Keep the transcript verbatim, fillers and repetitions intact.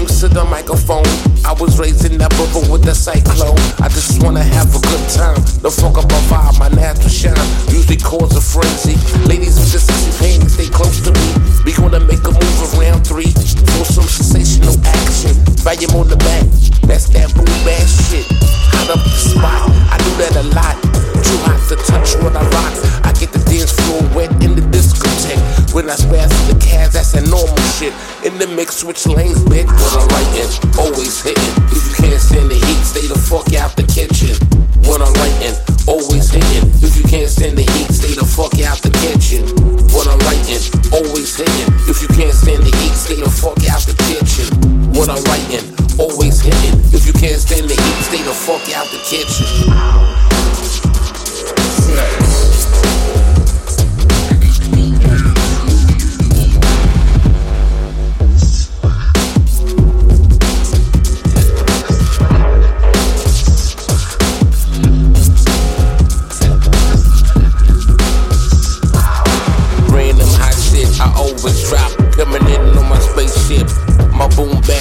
to the microphone. I was raised in that river with the cyclone. I just wanna have a good time. The fuck up a vibe, my natural shine usually cause a frenzy. Ladies with the sexy pain, stay close to me. We gonna make a move around three for some sensational action. Volume on the back, that's that boom bass shit. Hot up the spot, I do that a lot. Too hot to touch when I rock. I get the dance floor wet in the discotheque. When I spaz to the calves, that's that normal shit. In the mix, switch lanes, bitch. When I'm writing, always hitting. If you can't stand the heat, stay the fuck out the kitchen. When I'm writing, always hitting. If you can't stand the heat, stay the fuck out the kitchen. When I'm writing, always hitting. If you can't stand the heat, stay the fuck out the kitchen. When I'm writing, always hitting. If you can't stand the heat, stay the fuck out the kitchen. Random hot shit, I always drop. Coming in on my spaceship. My boom bap